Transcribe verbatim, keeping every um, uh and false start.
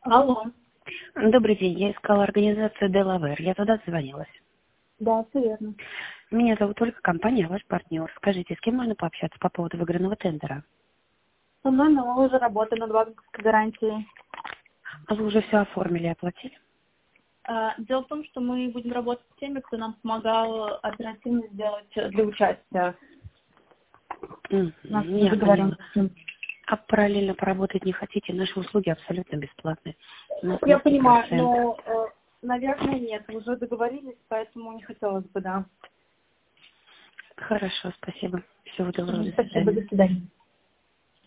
Алло. Добрый день, я искала организацию Делавэр. Я туда звонилась. Да, все верно. Меня зовут Ольга, компания ваш партнер. Скажите, с кем можно пообщаться по поводу выигранного тендера? Со мной мы уже работаем над банковской гарантией. А вы уже все оформили и оплатили? А, Дело в том, что мы будем работать с теми, кто нам помогал оперативно сделать для участия. Мгм, У нас я поняла. договоренности. А параллельно поработать не хотите? Наши услуги абсолютно бесплатные. У нас Я низкий понимаю, процент. но, э, наверное, нет. Уже договорились, поэтому не хотелось бы, да. Хорошо, спасибо. Всего доброго, до Спасибо, свидания. до свидания.